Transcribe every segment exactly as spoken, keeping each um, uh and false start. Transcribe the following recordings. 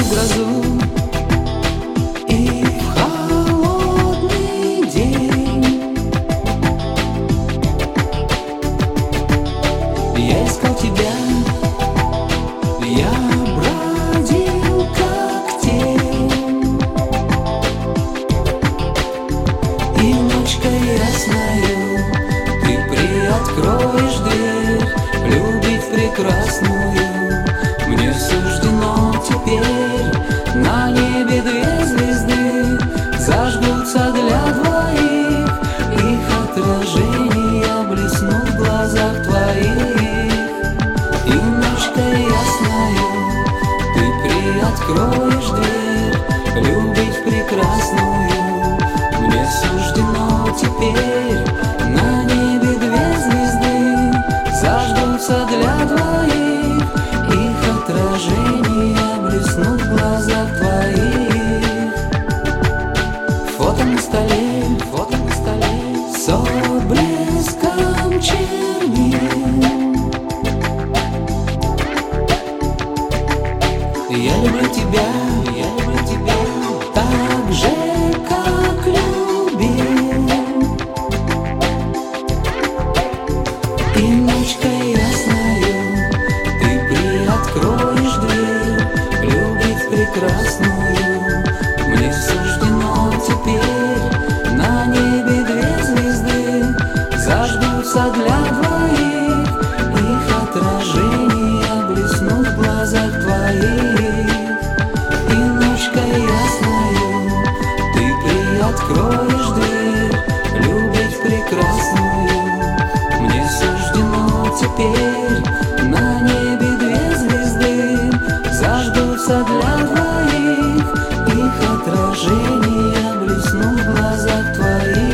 в грозу и в холодный день. Я искал тебя, я бродил как тень, и ночка ясная ты приоткроешь дверь. Любить прекрасную мне суждено теперь. На небе две звезды зажгутся для двоих, их отражения блеснут в глазах твоих. И ночка ясная ты приоткроешь дверь. Любить прекрасную мне суждено теперь. На небе две звезды зажгутся для двоих, их отражения блеснут в глазах твоих. Фото на столе, фото на столе с отблеском чернил. Я люблю тебя, я люблю тебя так же, как любил. И ночка ясная ты приоткроешь дверь. Любить прекрасную мне суждено теперь. На небе две звезды зажгутся для двоих, их отражения блеснут в глазах твоих. И ночка ясная ты приоткроешь дверь. Любить прекрасную мне суждено теперь. На небе две звезды зажгутся для двоих, их отражения блеснут в глазах твоих.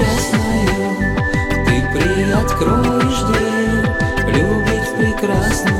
Откроешь дверь. Любить прекрасно